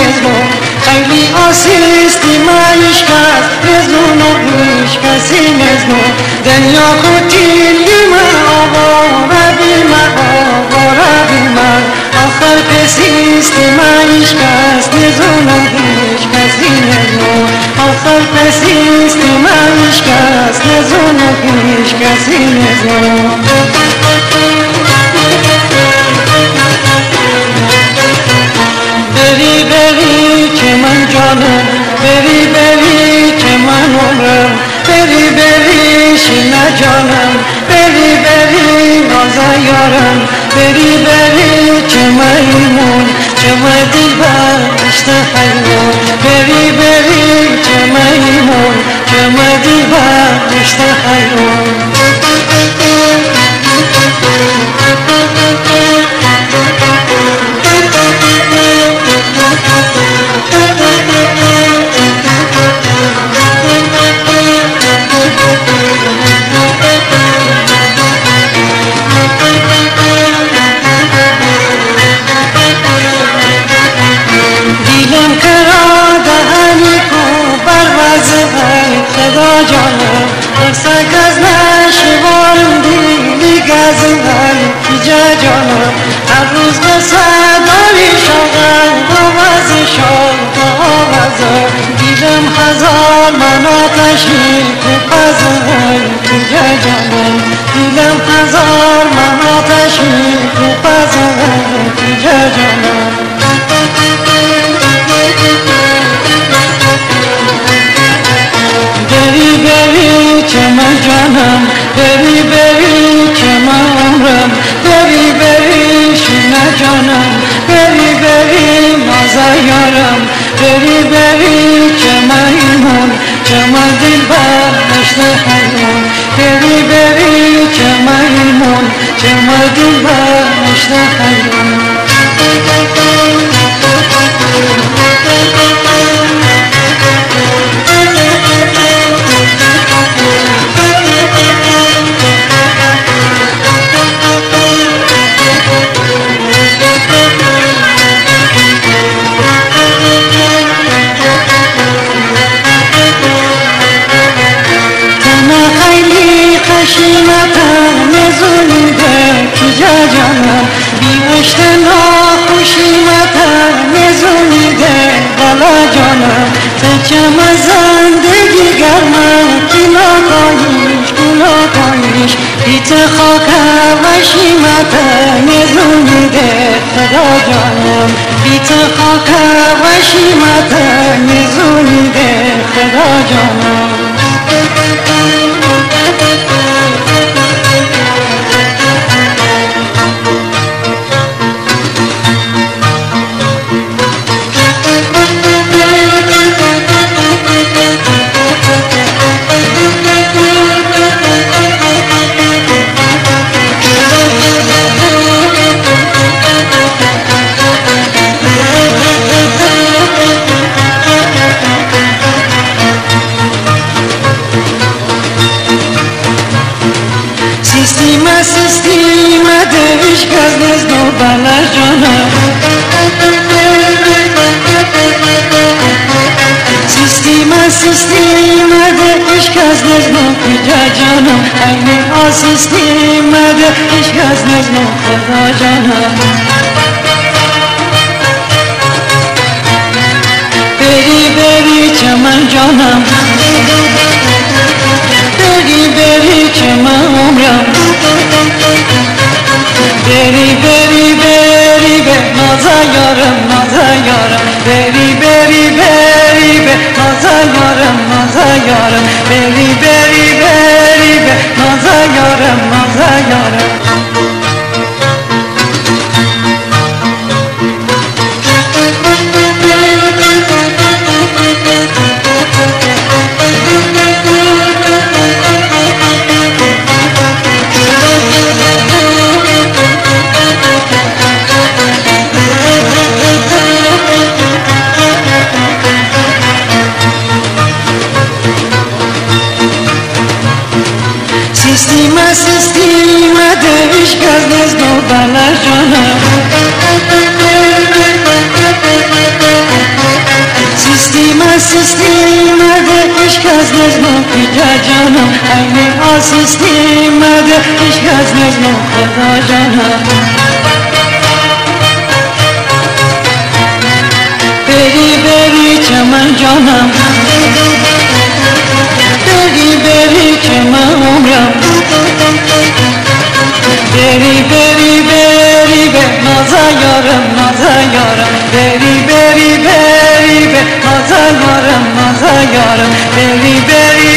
نزلو خیلی آسیستی مایش کس نزلو نویش کسی نزلو دنیا کتیلی من آواره بی من آواره بی من آخر پسیستی مایش کس نزلو نویش کسی نزلو آخر پسیستی مایش کس نزلو نویش کسی نزلو بری بری که من جانم بری بری که من عمرم بری بری شینا جانم بری بری نازا یارم بری بری که میمون که من دلبر عشق حیوان بری بری که میمون که من دلبر عشق حیوان خدا جانم درسک از نشوارم دیلی گزنم کجا جانم هر روز به صدای شاغل آواز شاد آواز دیدم هزار من آتشی که پزنم کجا جانم دیدم هزار من آتشی که پزنم کجا جانم بری بری که من جانم بری بری که من عمرم بری بری شینا جانم بری بری نازا یارم بری بری که من ایمون که من دلبر عشق حیوان بری بری که من ایمون که من دلبر عشق حیوان خشیمتم نزونیده کجا جانم بیمشت ناخوشیمتم نزونیده بالا جانم تچم زندگی گرمم کلا کایش بیت خاک وشیمتم نزونیده خدا جانم بیت خاک وشیمتم نزونیده خدا جانم سیستیما دهش گز نزدو بالا جانم سیستیما دهش گز نزدو کجا جانم اینی سیستیما دهش گز نزدو خدا جانم بری بری چمن جانم بری بری که من عمرم بری بری بری به نازا یارم نازا یارم بری بری بری به نازا یارم نازا یارم بری بری بری به نازا یارم نازا یارم سیستیما دهش گز نزدو بالا جانم آسیستی مرد عشق از نظم پیتر جانم عین آسیستی مرد عشق از نظم خدا جانم بری بری چمن جانم بری بری چمن عمرم بری بری بری به نازا یارم نازا یارم بری بری بری به نازا یارم نازا یارم بری بری